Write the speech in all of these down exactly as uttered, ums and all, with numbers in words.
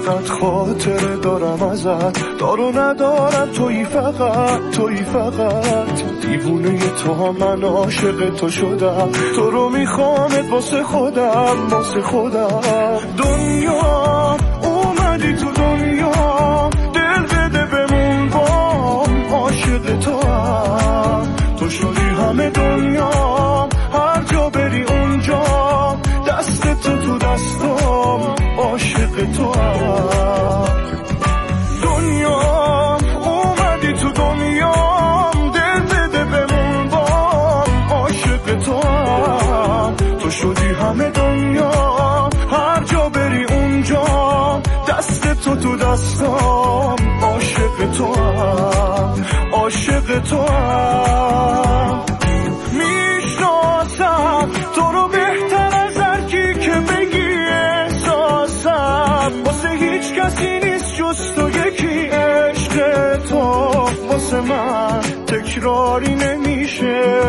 چقدر خاطره دارم ازت، دارو ندارم تویی فقط، تویی فقط. دیوونه تو هم من عاشق تو شدم، تو رو میخوامت واسه خودم، واسه خودم. دنیا اومدی تو دنیا، دل بده بمون بام، عاشق تو هم. تو شدی همه دنیا، هر جا بری اونجا، دست تو تو دستم، عاشق تو هم. دنیا اومدی تو دنیا، دل بده بمون بام، عاشق تو هم. تو شدی همه دنیا، هر جا بری اونجا، دست تو تو دستم، عاشق تو هم، عاشق تو هم. میشناسم تو رو بهتر از هر کی که بگی احساسم، واسه هیچ کسی نیست جز تو یکی. عشق تو واسه من تکراری نمیشه،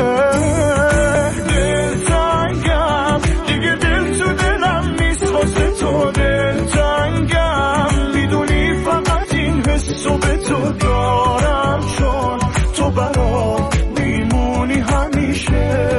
دلتنگم دیگه، دل تو دلم نیست واسه تو. دلتنگم میدونی فقط این حسو به تو دارم، چون تو برام میمونی همیشه.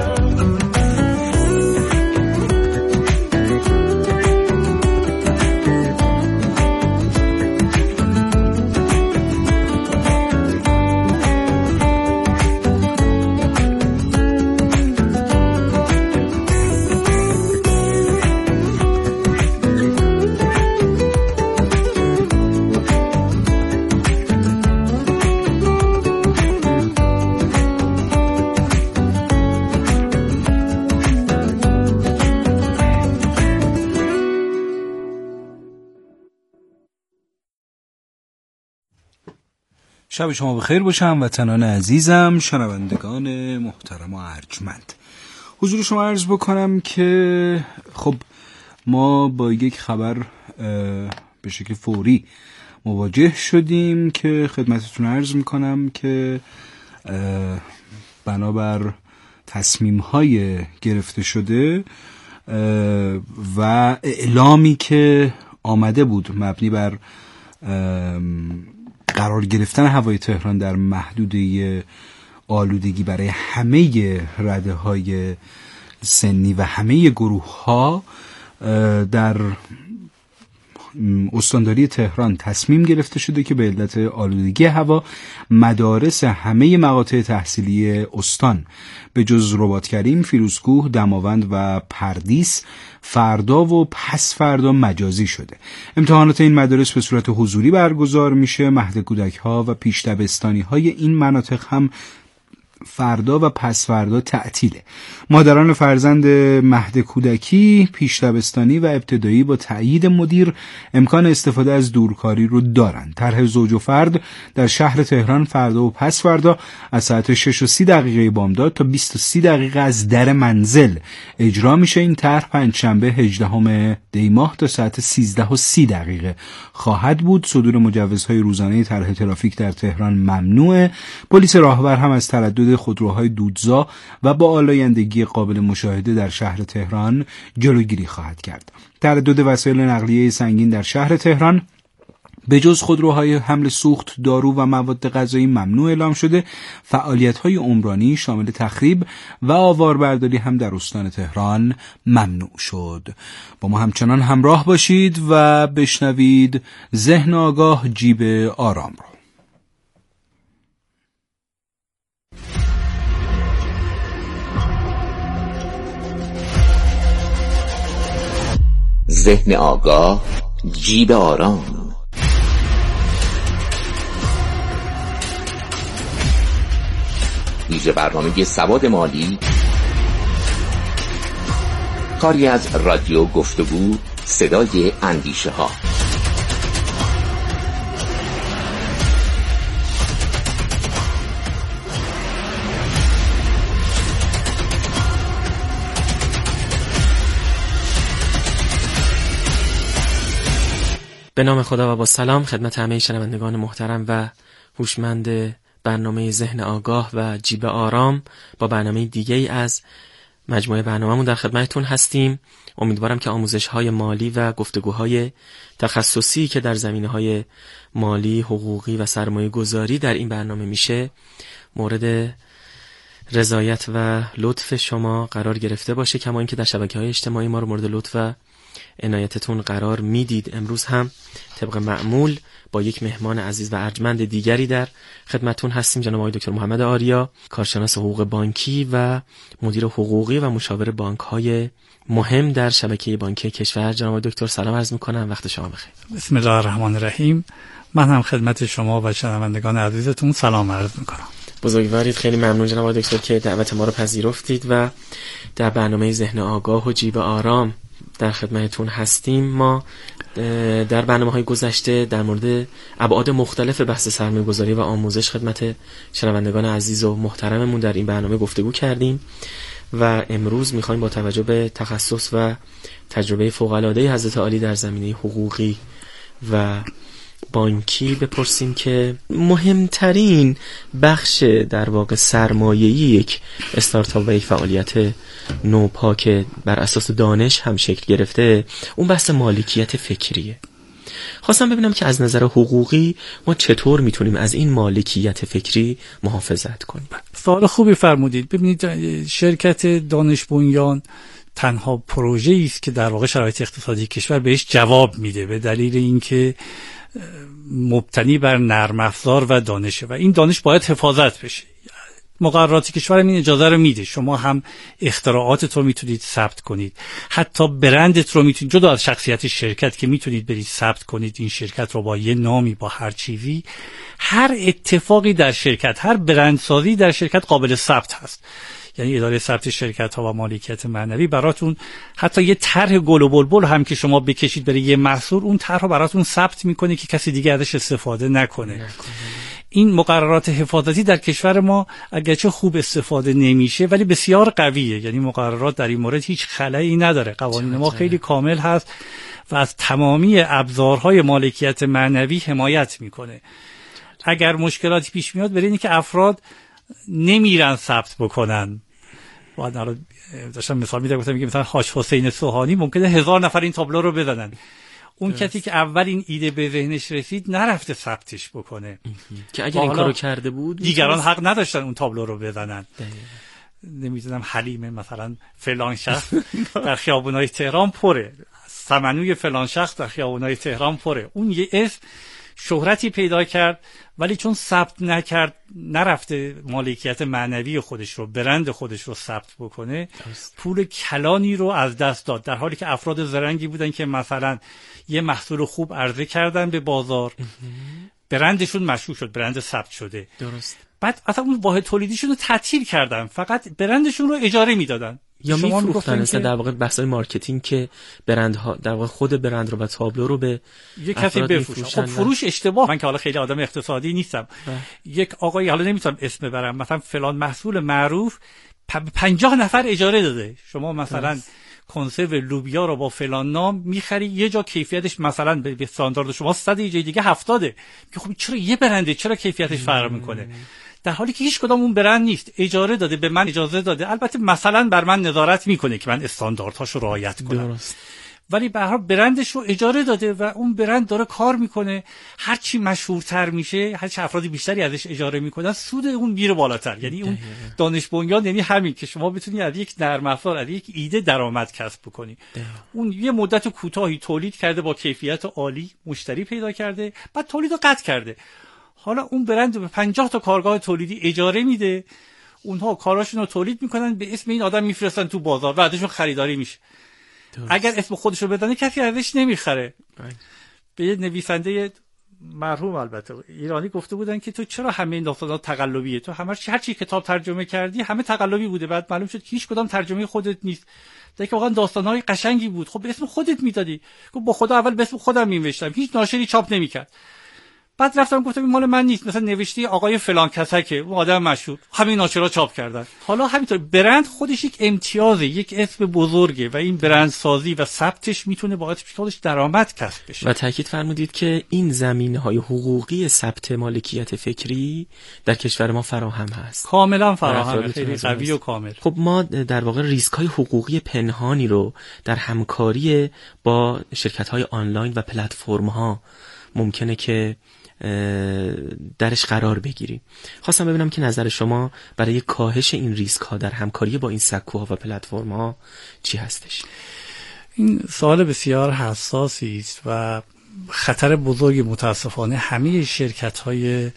شب شما بخیر باشه هموطنان عزیزم، شنوندگان محترم و ارجمند. حضور شما عرض بکنم که خب ما با یک خبر به شکل فوری مواجه شدیم که خدمتتون عرض میکنم که بنابر تصمیم‌های گرفته شده و اعلامی که آمده بود مبنی بر قرار گرفتن هوای تهران در محدوده آلودگی برای همه رده‌های سنی و همه گروه‌ها، در استانداری تهران تصمیم گرفته شده که به علت آلودگی هوا مدارس همه مقاطع تحصیلی استان به جز رباطکریم، فیروزکوه، دماوند و پردیس فردا و پس فردا مجازی شده. امتحانات این مدارس به صورت حضوری برگزار میشه. مهد کودک ها و پیش دبستانی های این مناطق هم فردا و پس فردا تعطیله. مادران فرزند مهد کودکی، پیش دبستانی و ابتدایی با تأیید مدیر امکان استفاده از دورکاری رو دارن. طرح زوج و فرد در شهر تهران فردا و پس فردا از ساعت شش و سی دقیقه بامداد تا بیست و سی دقیقه از در منزل اجرا میشه. این طرح پنجشنبه هجدهم دی ماه تا ساعت سیزده و سی دقیقه خواهد بود. صدور مجوزهای روزانه طرح ترافیک در تهران ممنوعه. پلیس راهور هم از تردد خودروهای دودزا و با آلایندگی قابل مشاهده در شهر تهران جلوگیری خواهد کرد. تردد وسایل نقلیه سنگین در شهر تهران به جز خودروهای حمل سوخت، دارو و مواد غذایی ممنوع اعلام شده. فعالیت‌های عمرانی شامل تخریب و آواربرداری هم در استان تهران ممنوع شد. با ما همچنان همراه باشید و بشنوید ذهن آگاه جیب آرام رو. ذهن آگاه جیب آرام. ویژه برنامه سواد مالی، کاری از رادیو گفتگو صدای اندیشه ها. به نام خدا و با سلام خدمت همه شنوندگان محترم و هوشمند برنامه ذهن آگاه و جیب آرام با برنامه دیگه ای از مجموعه برنامه‌مون در خدمتتون هستیم. امیدوارم که آموزش‌های مالی و گفتگوهای تخصصی که در زمینه‌های مالی، حقوقی و سرمایه‌گذاری در این برنامه میشه مورد رضایت و لطف شما قرار گرفته باشه، کما اینکه در شبکه‌های اجتماعی ما رو مورد لطف و عنایتتون قرار میدید. امروز هم طبق معمول با یک مهمان عزیز و ارجمند دیگری در خدمتتون هستیم، جناب آقای دکتر محمد آریا، کارشناس حقوق بانکی و مدیر حقوقی و مشاور بانک‌های مهم در شبکه بانکی کشور. جناب آقای دکتر سلام عرض می‌کنم، وقت شما بخیر. بسم الله الرحمن الرحیم. من هم خدمت شما و شنوندگان عزیزتون سلام عرض می‌کنم. بزرگوارید، خیلی ممنون جناب آقای دکتر که دعوت ما رو پذیرفتید و در برنامه ذهن آگاه و جیب آرام در خدمتتون هستیم. ما در برنامه‌های گذشته در مورد ابعاد مختلف بحث سرمایه‌گذاری و آموزش خدمت شنوندگان عزیز و محترممون در این برنامه گفتگو کردیم و امروز می‌خوایم با توجه به تخصص و تجربه فوق‌العاده حضرت عالی در زمینه حقوقی و بانکی بپرسیم که مهمترین بخش در واقع سرمایه‌ای یک استارتاپ و یک فعالیت نوپا که بر اساس دانش هم شکل گرفته، اون بحث مالکیت فکریه. خواستم ببینم که از نظر حقوقی ما چطور میتونیم از این مالکیت فکری محافظت کنیم. سوال خوبی فرمودید. ببینید، شرکت دانش بنیان تنها پروژه‌ای است که در واقع شرایط اقتصادی کشور بهش جواب میده، به دلیل اینکه مبتنی بر نرم افزار و دانشه و این دانش باید حفاظت بشه. مقررات کشور این اجازه رو میده. شما هم اختراعاتت رو میتونید ثبت کنید، حتی برندت رو میتونید، جدا از شخصیت شرکت که میتونید برید ثبت کنید این شرکت رو با یه نامی، با هر چیزی. هر اتفاقی در شرکت، هر برندسازی در شرکت قابل ثبت هست. یعنی اداره ثبت شرکت ها و مالکیت معنوی براتون حتی یه طرح گل و بلبل هم که شما بکشید برای یه محصول، اون طرح رو براتون ثبت میکنه که کسی دیگه ازش استفاده نکنه. نکنه. این مقررات حفاظتی در کشور ما اگرچه خوب استفاده نمیشه ولی بسیار قویه. یعنی مقررات در این مورد هیچ خلایی نداره. قوانین ما خیلی کامل هست و از تمامی ابزارهای مالکیت معنوی حمایت میکنه. اگر مشکلاتی پیش میاد برای اینکه افراد نمیرن ثبت بکنن. بعد الان داشتم مثال میدم، گفتم میگه مثلا حاج حسین سوهانی ممکنه هزار نفر این تابلو رو بزنن، اون درست. کسی که اول این ایده به ذهنش رسید نرفته ثبتش بکنه که اگر این کارو کرده بود دیگران حق نداشتن اون تابلو رو بزنن. نمیدونم حلیمه مثلا فلان شخص در خیابونای تهران پره، سمنوی فلان شخص در خیابونای تهران پره. اون یه اسم شهرتی پیدا کرد ولی چون ثبت نکرد، نرفته مالکیت معنوی خودش رو، برند خودش رو ثبت بکنه، پول کلانی رو از دست داد، در حالی که افراد زرنگی بودن که مثلا یه محصول خوب عرضه کردن به بازار، برندشون مشهور شد، برند ثبت شده. درست. بعد اصلا اون واحد تولیدیشون رو تعطیل کردن، فقط برندشون رو اجاره میدادن یا میفروختن. مثلا در واقع بحث مارکتینگ که برندها در واقع خود برند رو و تابلو رو به یک کسی بفروشن. خب فروش اشتباه. من که حالا خیلی آدم اقتصادی نیستم، یک آقایی، حالا نمیتونم اسم ببرم، مثلا فلان محصول معروف پنجاه نفر اجاره داده. شما مثلا کنسرو لوبیا رو با فلان نام میخری، یه جا کیفیتش مثلا به استاندارد شما صد، یه جای دیگه هفتاده. که خب چرا یه برنده، چرا کیفیتش فرق میکنه؟ در حالی که هیچ کدام اون برند نیست. اجاره داده، به من اجازه داده، البته مثلا بر من نظارت میکنه که من استانداردهاشو رعایت کنم. درست. ولی به هر حال برندش رو اجاره داده و اون برند داره کار میکنه. هر چی مشهورتر میشه، هر چی افراد بیشتری ازش اجاره میکنن، سود اون میره بالاتر. یعنی اون دانش بنیان یعنی همین که شما بتونی از یک نرم افزار، از یک ایده درآمد کسب بکنی. اون یه مدت کوتاهی تولید کرده، با کیفیت عالی مشتری پیدا کرده، بعد تولید رو قطع کرده. حالا اون برند به پنجاه تا کارگاه تولیدی اجاره میده، اونها کاراشون رو تولید میکنن، به اسم این آدم میفرستن تو بازار و ازشون خریداری میشه. درست. اگر اسم خودش رو بدونه کسی ازش نمیخره. به یه نویسنده مرحوم البته ایرانی گفته بودن که تو چرا همه این داستانا تقلبیه، تو همه هر چی کتاب ترجمه کردی همه تقلبی بوده. بعد معلوم شد که هیچ کدام ترجمه خودت نیست، در که واقعا داستانهای قشنگی بود. خب به اسم خودت میدادی. گفت با خدا اول به اسم خودم می‌نوشتم، هیچ ناشری چاپ نمی‌کرد. بعد رفتم گفتم این مال من نیست، مثلا نوشته آقای فلان کسکه، اون آدم مشهور، همین ناشرا چاپ کردن. حالا همینطور برند خودش یک امتیازه، یک اسم بزرگه و این برند سازی و ثبتش میتونه باعث بشه خودش درآمد کسب بشه. و تاکید فرمودید که این زمینه‌های حقوقی ثبت مالکیت فکری در کشور ما فراهم هست. کاملا فراهم، خیلی قوی و کامل. خب ما در واقع ریسک‌های حقوقی پنهانی رو در همکاری با شرکت‌های آنلاین و پلتفرم‌ها ممکنه که درش قرار بگیریم. خواستم ببینم که نظر شما برای کاهش این ریسک ها در همکاری با این سکوها و پلتفرم ها چی هستش؟ این سوال بسیار حساسی است و خطر بزرگی متاسفانه همه شرکت های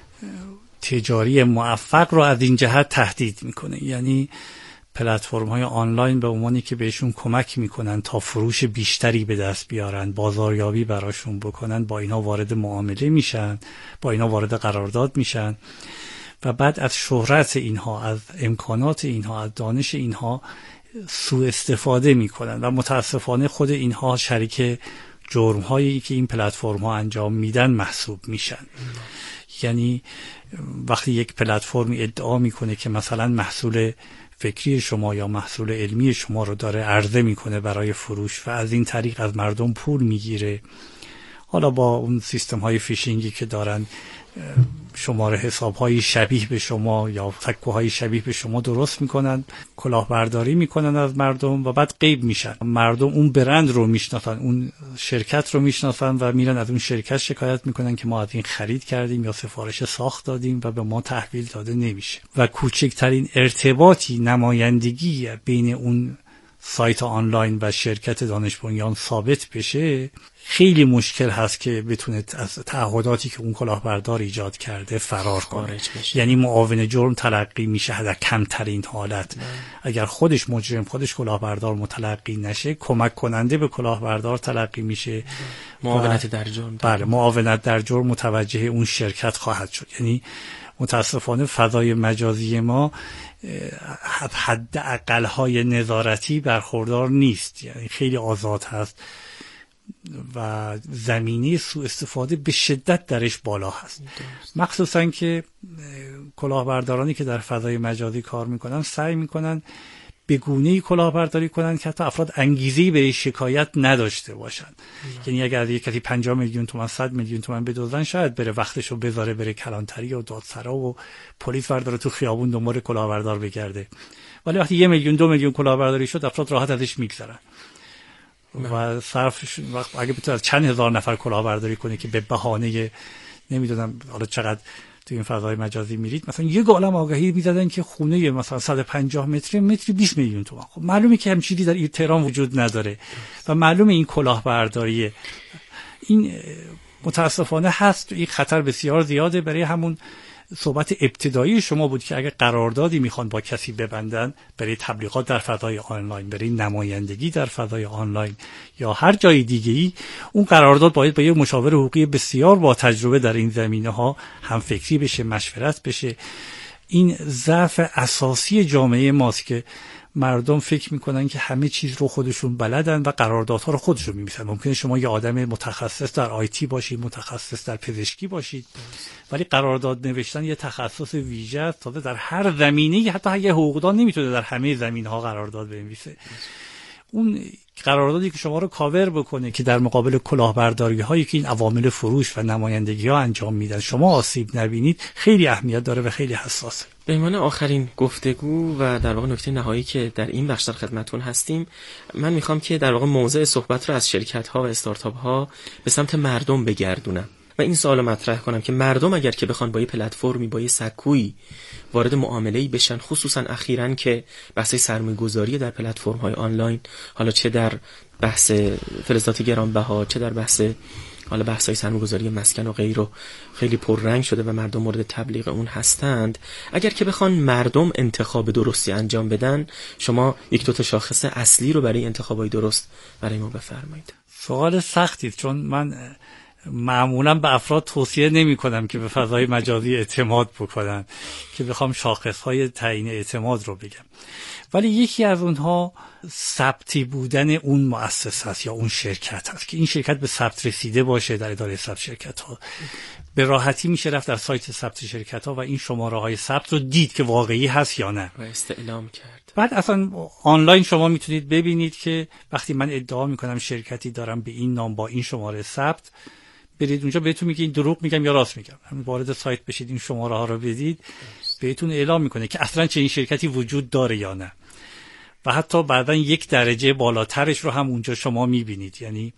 تجاری موفق رو از این جهت تهدید میکنه. یعنی پلتفرم های آنلاین به عنوانی که بهشون کمک میکنن تا فروش بیشتری به دست بیارن، بازاریابی براشون بکنن، با اینا وارد معامله میشن، با اینا وارد قرارداد میشن و بعد از شهرت اینها، از امکانات اینها، از دانش اینها سوء استفاده میکنن و متاسفانه خود اینها شریک جرم هایی که این پلتفرم ها انجام میدن محسوب میشن. یعنی وقتی یک پلتفرمی ادعا میکنه که مثلا محصول فکری شما یا محصول علمی شما رو داره عرضه میکنه برای فروش و از این طریق از مردم پول میگیره، حالا با اون سیستم های فیشینگی که دارن شماره حساب های شبیه به شما یا سکوهای شبیه به شما درست میکنن، کلاهبرداری میکنن از مردم و بعد غیب میشن. مردم اون برند رو میشناسن، اون شرکت رو میشناسن و میرن از اون شرکت شکایت میکنن که ما از این خرید کردیم یا سفارش ساخت دادیم و به ما تحویل داده نمیشه. و کوچکترین ارتباطی، نمایندگی بین اون سایت آنلاین و شرکت دانش بنیان ثابت بشه، خیلی مشکل هست که بتونه از تعهداتی که اون کلاهبردار ایجاد کرده فرار کنه. یعنی معاون جرم تلقی میشه در کمترین حالت. نه. اگر خودش مجرم، خودش کلاهبردار متلقی نشه، کمک کننده به کلاهبردار تلقی میشه. معاونت در جرم. بله، معاونت در جرم متوجه اون شرکت خواهد شد. یعنی متاسفانه فضای مجازی ما حد اقل‌های نظارتی برخوردار نیست، یعنی خیلی آزاد هست و زمینه سوء استفاده به شدت درش بالا هست. مخصوصا که کلاهبردارانی که در فضای مجازی کار میکنن سعی میکنن به گونه‌ای کلاهبرداری کنن که حتی افراد انگیزه‌ای برای شکایت نداشته باشن. یعنی اگر از یک کسی پنجاه میلیون تومان، صد میلیون تومان بدزدن، شاید بره وقتشو بذاره بره کلانتری و دادسرا و پلیس برداره تو خیابون دنبال کلاهبردار بگرده. ولی وقتی یه میلیون دو میلیون کلاهبرداری شد، افراد راحت ازش میگذرن و صرفش اگه بتونه از چند هزار نفر کلاهبرداری کنه که به بهانه نمیدونم حالا چقدر تو این فضای مجازی میرید، مثلا یه عالم آگهی میزدن که خونه مثلا صد و پنجاه متری متری بیست میلیون تومان. خب معلومه که همین چیزی در تهران وجود نداره و معلومه این کلاهبرداری این متاسفانه هست. این خطر بسیار زیاده. برای همون صحبت ابتدایی شما بود که اگر قراردادی میخوان با کسی ببندن برای تبلیغات در فضای آنلاین، برای نمایندگی در فضای آنلاین یا هر جای دیگه‌ای، اون قرارداد باید با یک مشاور حقوقی بسیار با تجربه در این زمینه‌ها هم فکری بشه، مشورت بشه. این ضعف اساسی جامعه ماست که مردم فکر میکنن که همه چیز رو خودشون بلدن و قراردادها رو خودشون می‌نویسن. ممکنه شما یه آدم متخصص در آیتی باشید، متخصص در پزشکی باشید، ولی قرارداد نوشتن یه تخصص ویژه است. تازه در هر زمینه‌ای، حتی یه حقوقدان نمیتونه در همه زمینه‌ها قرارداد بنویسه. اون قراردادی که شما رو کاور بکنه که در مقابل کلاهبرداری هایی که این عوامل فروش و نمایندگی ها انجام میدن شما آسیب نبینید، خیلی اهمیت داره و خیلی حساسه. به عنوان آخرین گفتگو و در واقع نکته نهایی که در این بخش در خدمتتون هستیم، من میخوام که در واقع موضوع صحبت رو از شرکت ها و استارتاپ ها به سمت مردم بگردونم و این سوال مطرح کنم که مردم اگر که بخوان با یه پلتفرمی، با یه سکویی وارد معامله‌ای بشن، خصوصا اخیراً که بحث سرمایه‌گذاری در پلتفرم‌های آنلاین، حالا چه در بحث فلزات گرانبها، چه در بحث حالا بحث‌های سرمایه‌گذاری مسکن و غیره خیلی پررنگ شده و مردم مورد تبلیغ اون هستند، اگر که بخوان مردم انتخاب درستی انجام بدن، شما یک دو تا شاخص اصلی رو برای انتخابای درست برای ما بفرمایید. سوال سختی، چون من معمولا به افراد توصیه نمی کنم که به فضای مجازی اعتماد بکنن که بخوام شاخصهای تعیین اعتماد رو بگم، ولی یکی از اونها ثبتی بودن اون مؤسسه است یا اون شرکت هست که این شرکت به ثبت رسیده باشه در اداره ثبت شرکت ها. به راحتی میشه رفت در سایت ثبت شرکت ها و این شماره های ثبت رو دید که واقعی هست یا نه و استعلام کرد. بعد اصلا آنلاین شما میتونید ببینید که وقتی من ادعا میکنم شرکتی دارم به این نام با این شماره ثبت، برید اونجا بهتون میگه این دروغ میگم یا راست میگم. همین وارد سایت بشید این شماره ها رو بدید، بهتون اعلام میکنه که اصلا چه این شرکتی وجود داره یا نه. و حتی بعداً یک درجه بالاترش رو هم اونجا شما میبینید، یعنی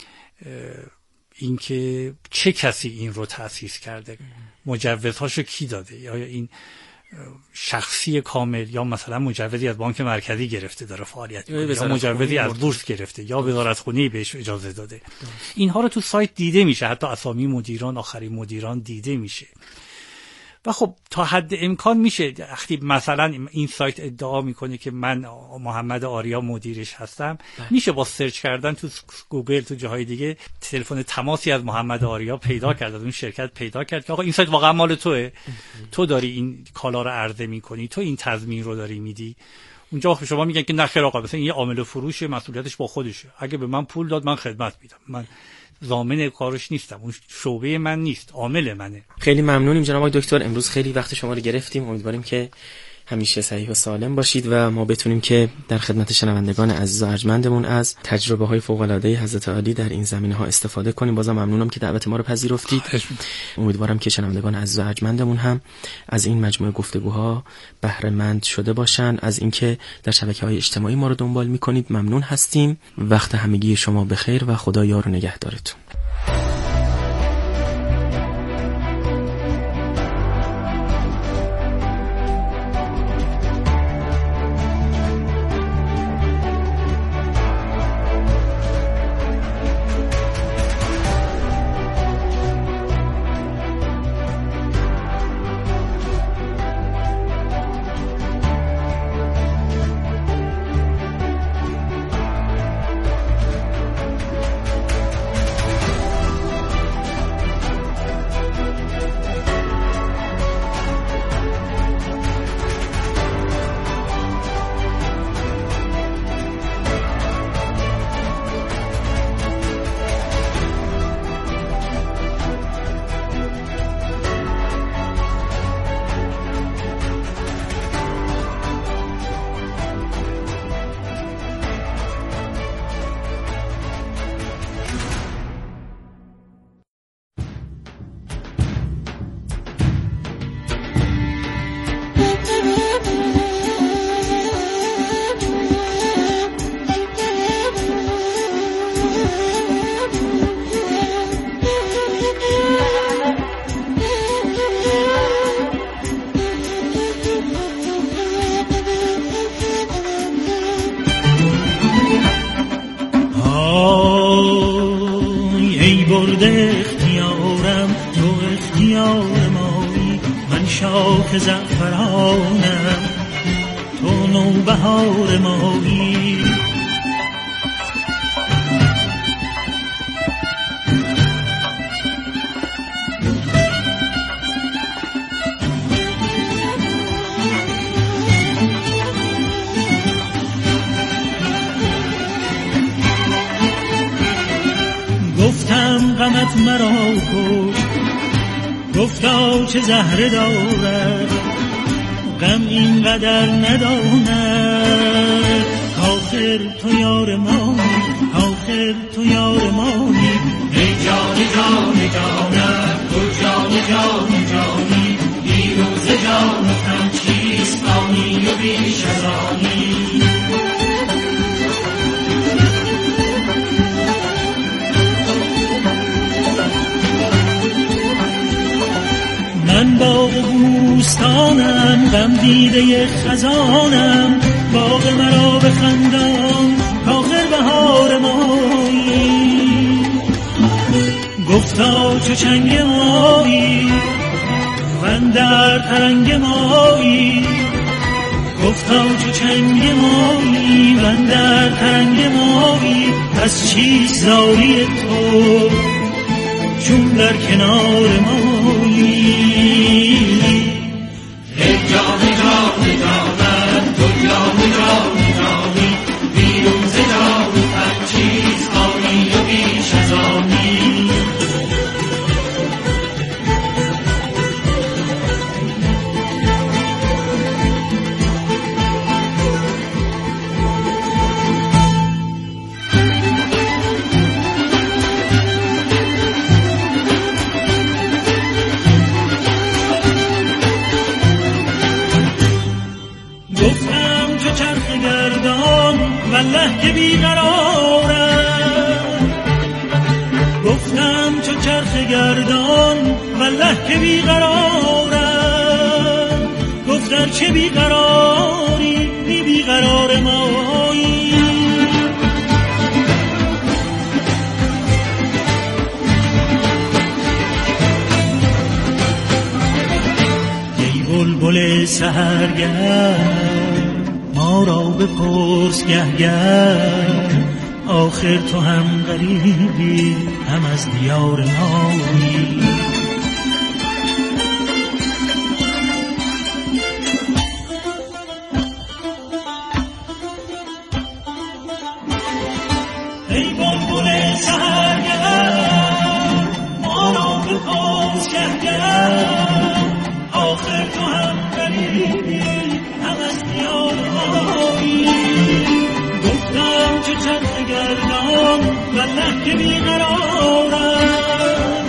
اینکه چه کسی این رو تأسیس کرده، مجوزهاشو کی داده، یا این شخصی کامل یا مثلا مجوزی از بانک مرکزی گرفته داره فعالیت میکنه یا مجوزی از بورس گرفته یا وزارتخونه بهش اجازه داده. اینها رو تو سایت دیده میشه، حتی اسامی مدیران، آخرین مدیران دیده میشه. و خب تا حد امکان میشه وقتی مثلا این سایت ادعا میکنه که من محمد آریا مدیرش هستم، بله. میشه با سرچ کردن تو گوگل تو جاهای دیگه تلفن تماسی از محمد آریا پیدا کرد، از اون شرکت پیدا کرد که آقا این سایت واقعا مال توئه، تو داری این کالا رو عرضه میکنی، تو این تضمین رو داری میدی. اونجا شما میگن که نه خیر آقا مثلا این یه عامل فروش، مسئولیتش با خودشه، اگه به من پول داد من خدمت میدم، من ضامن کارش نیستم، اون شعبه من نیست، عامل منه. خیلی ممنونیم جناب آقای دکتر، امروز خیلی وقت شما رو گرفتیم. امیدواریم که همیشه صحیح و سالم باشید و ما بتونیم که در خدمت شنوندگان عزیز و ارجمندمون از تجربه های فوق العاده حضرت عالی در این زمینه ها استفاده کنیم. بازم ممنونم که دعوت ما رو پذیرفتید. امیدوارم که شنوندگان عزیز و ارجمندمون هم از این مجموعه گفتگوها بهره مند شده باشن. از اینکه در شبکه‌های اجتماعی ما رو دنبال می‌کنید ممنون هستیم. وقت همگی شما بخیر و خدا یار و نگهدارتون. شاخ زعفرانم تو نوبهار مایی گفتم غمت مرا کش گفتا چه زهره دارد غم اینقدر نداند آخر تو یار مانی آخر تو یار مانی ای جان جان جانم تو جان جان جانی دیروز جان تن چیست آنی و بیش از آنی من باغ بوستانم غم دیده خزانم باغ مرا بخندان آخر بهار مایی گفتا چو چنگ مایی من در ترنگ مایی گفتا چو چنگ مایی من در ترنگ مایی از چیست زاری تو چون در کنار مایی. ای جان جان جانم تو جان جان جانی، بیرون ز جان هر چیز آنی و بیش از آنی. والله که بیقرارم، گفتم چو چرخ گردان والله که بیقرارم. گفتر چه بیقراری بی بیقرار مایی. ای بلبل سحرگرد ما را بپرس گه گه، آخر تو هم غریبی هم از دیار مایی. ای بلبل سحرگرد ما را بپرس گه گه، آخر تو هم غریبی هم از دیار مایی. گفتم چه چرخ گردان والله که بیقرارم،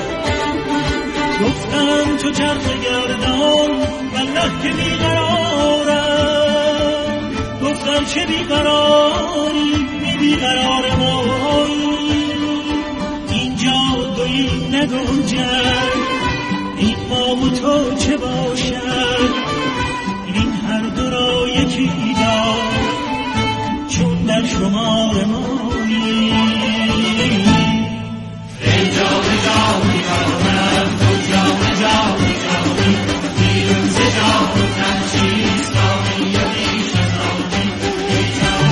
گفتم چه چرخ گردان والله که بیقرارم. گفتم چه بیقراری بی بیقرار مایی. اینجا دویی نگنجد، این ما و تو چه باشد، این هر دو را یکی دار چون در شمار مایی. ای جان جان جانم تو جان جان جانی، بیرون ز جان هر چیز آنی و بیش از آنی. ای جان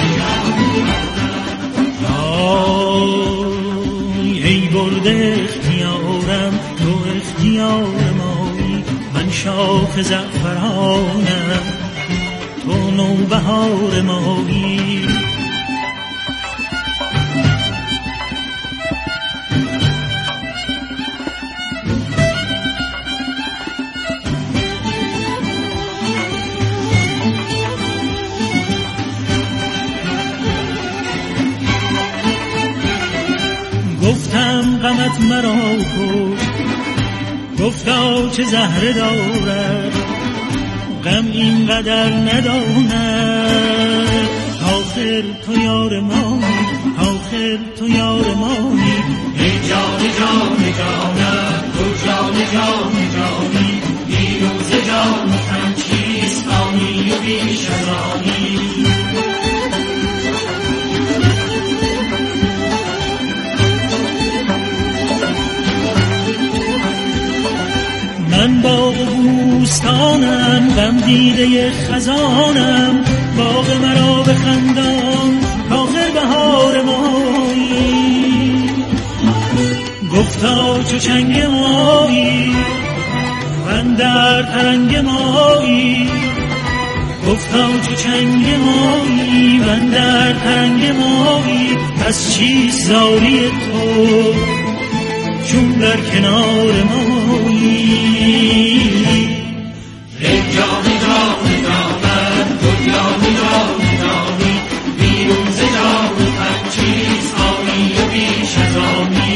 جان ای برده اختیارم تو اختیار مایی. من شاخ زعفرانم تو نوبهار مایی. گفتم غمت مرا کش، گفتا چه زهره دارد، غم اینقدر نداند. آخر تو یار مایی، آخر تو یار مایی. ای جان جان جانم تو جان جان جانی، بیرون ز جان هم چیز آنی و بیش از آنی. من باغ و بوستانم، غم دیده خزانم، باغ مرا بخندان آخر بهار مایی. گفتا چو چنگ مایی من در ترنگ مایی. گفتا چو چنگ مایی من در ترنگ مایی. از چیست زاری تو چون در کنار مایی. ای جان جان جانم تو جان جان جانی، بیرون ز جان هر چیز آنی و بیش از آنی.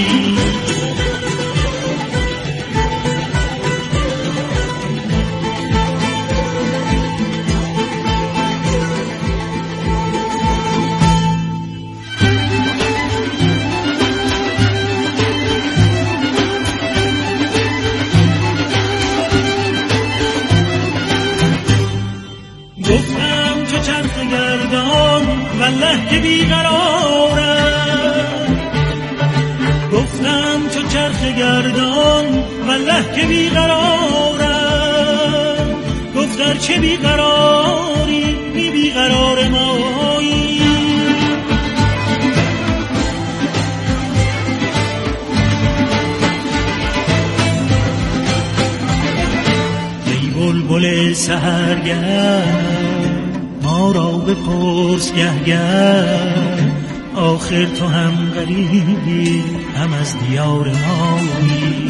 والله که بیقرارم، گفتم چو چرخ گردان والله که بیقرارم. گفتر چه بیقراری بی بیقرار مایی. بلبل سحرگرد ما را بپرس گهگرد آخر تو هم غریبی هم از دیار مایی.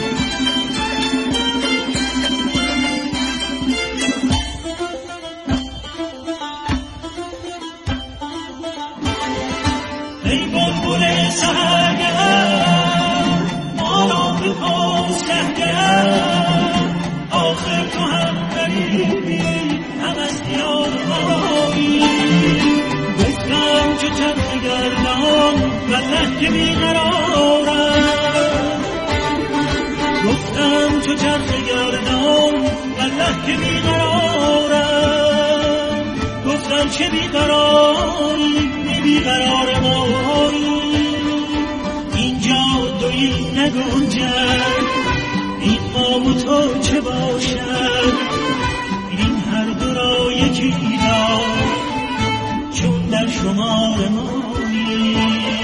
ای بلبل سحرگرد ما را بپرس گهگرد آخر تو هم غریبی هم از دیار مایی. گفتم چه چرخ گردان والله که بیقرارم، گفتم چه چرخ گردان والله که بیقرارم، گفتم چه بیقراری بیقرار مایی. اینجا دویی نگنجد این ما و تو چه باشد، این هر دو را یکی دار چون در شمار مایی.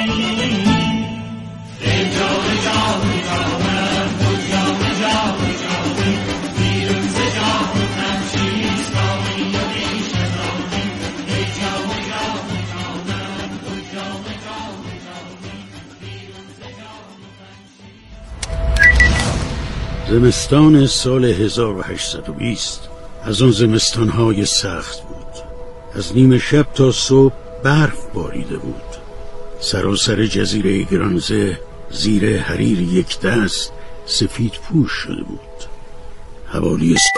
ای جان جان جانم تو جان جان جانی بیرون ز جان من چیست دانی و بیشنانی. ای جان جان جانم تو جان جان جانی بیرون ز جان من چیست. زمستان سال هزار و هشتصد و بیست از آن زمستان‌های سخت بود. از نیمه شب تا صبح برف باریده بود. سراسر جزیره گرانزه زیر حریر یک دست سفید پوش شده بود. حوالی س...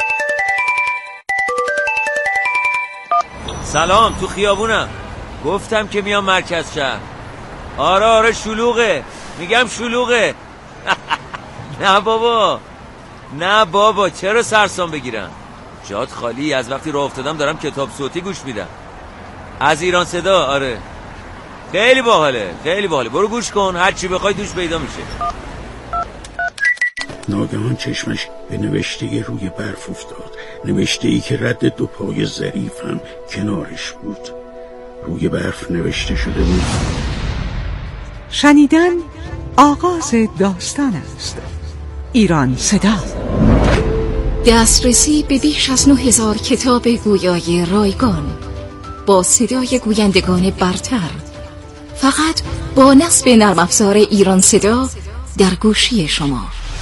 سلام، تو خیابونم. گفتم که میام مرکز شهر. آره آره شلوغه، میگم شلوغه. نه بابا نه بابا چرا سرسام بگیرم؟ جات خالی. از وقتی راه افتادم دارم کتاب صوتی گوش میدم از ایران صدا. آره خیلی باحاله خیلی باحاله، برو گوش کن، هر چی بخوای دوش پیدا میشه. ناگهان چشمش به نوشته روی برف افتاد، نوشته ای که رد دو پای ظریف هم کنارش بود. روی برف نوشته شده بود: شنیدن آغاز داستان است. ایران صدا. دسترسی به بیش از نه هزار کتاب گویای رایگان با صدای گویندگان برتر، فقط با نصب نرم افزار ایران صدا در گوشی شما.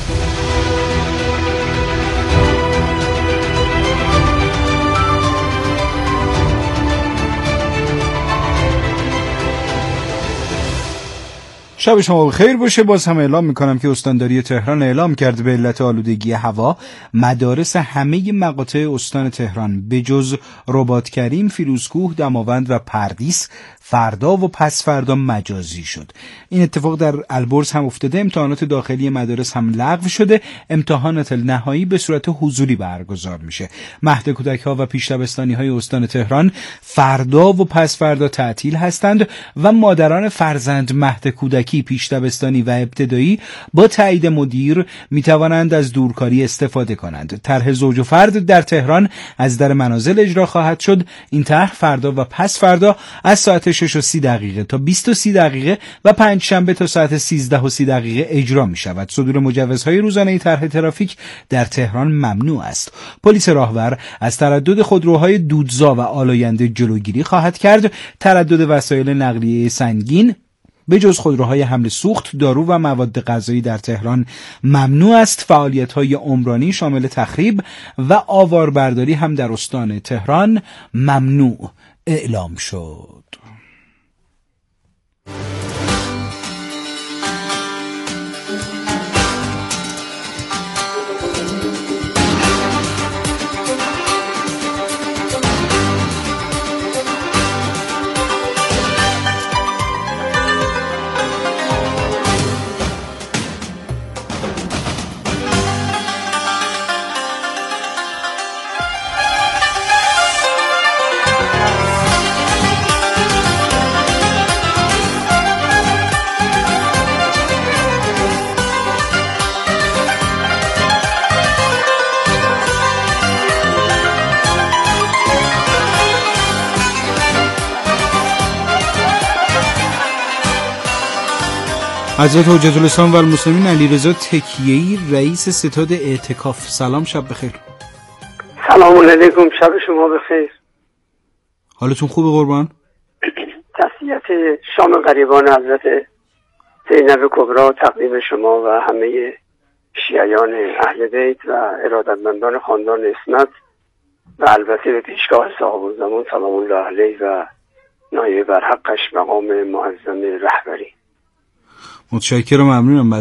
شب شما بخیر باشه. باز هم اعلام میکنم که استانداری تهران اعلام کرده به علت آلودگی هوا مدارس همه مقاطع استان تهران به جز رباط کریم، فیروزکوه، دماوند و پردیس فردا و پس فردا مجازی شد. این اتفاق در البرز هم افتاده. امتحانات داخلی مدارس هم لغو شده. امتحانات نهایی به صورت حضوری برگزار میشه. مهد کودک ها و پیش دبستانی های استان تهران فردا و پس فردا تعطیل هستند و مادران فرزند مهد کودکی، پیش دبستانی و ابتدایی با تایید مدیر می توانند از دورکاری استفاده کنند. طرح زوج و فرد در تهران از در منازل اجرا خواهد شد. این طرح فردا و پس فردا از ساعت شش و سی دقیقه تا بیست و سی دقیقه و پنج شنبه تا ساعت سیزده و سی دقیقه اجرا می شود. صدور مجوزهای روزانه طرح ترافیک در تهران ممنوع است. پلیس راهور از تردد خودروهای دودزا و آلاینده جلوگیری خواهد کرد. تردد وسایل نقلیه سنگین به جز خودروهای حمل سوخت، دارو و مواد غذایی در تهران ممنوع است. فعالیت‌های عمرانی شامل تخریب و آواربرداری هم در استان تهران ممنوع اعلام شد. حضرت حجت الاسلام و المسلمین علیرضا تکیه‌ای رئیس ستاد اعتکاف. سلام، شب بخیر. سلام علیکم، شب شما بخیر. حالتون خوبه قربان؟ تسلیت شام غریبان حضرت زینب کبرا تقدیم شما و همه شیعیان اهل بیت و ارادتمندان خاندان اسمت و البته به پیشگاه صاحب الزمان سلام الله علیه و نایب برحقش مقام معظم رهبری. متشکرم، ممنونم.